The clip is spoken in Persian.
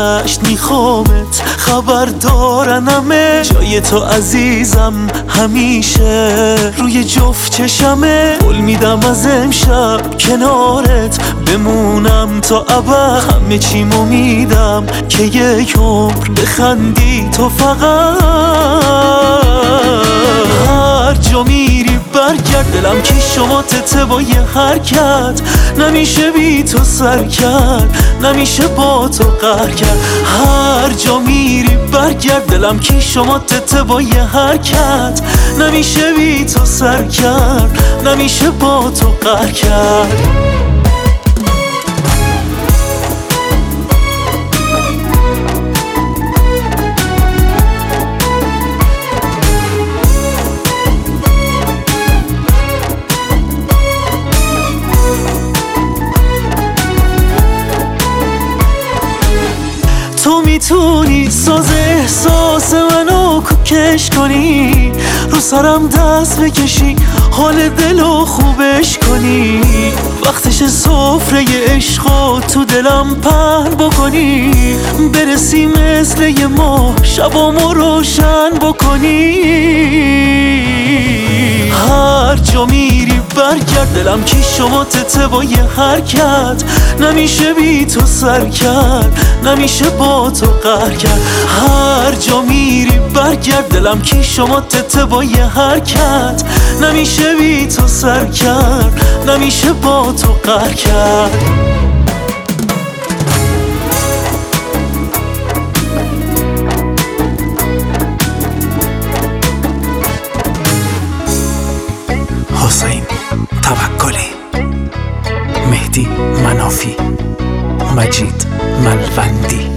گذشت میخوامت خبر دارنمه، جای تو عزیزم همیشه روی جفت چشمه. قول میدم از امشب کنارت بمونم تا ابد، همه چیمو میدم که یک عمر بخندی تو فقط. هر جا میری برگرد، دلم که شما تته با یه حرکت، نمیشه بی تو سر کرد، نمیشه با تو قهر کرد. هر جا میری برگرد، دلم که شما تته با یه حرکت، نمیشه بی تو سر کرد، نمیشه با تو قهر کرد. تو میتونی ساز احساس منو کوکش کنی، رو سرم دست بکشی، حال دلو خوبش کنی، وقتش سفره عشقو تو دلم پهن بکنی، برسی مثل یه ماه شبامو روشن بکنی. هر جا میری برگرد، دلم که شما تته با یه حرکت، نمیشه بی تو سر کرد، نمیشه با تو قهر کرد. هر جا میری برگرد، دلم که شما تته با یه حرکت، نمیشه بی تو سر کرد، نمیشه با تو قهر کرد. حسین توکلی، مهدی منافی، مجید ملوندی.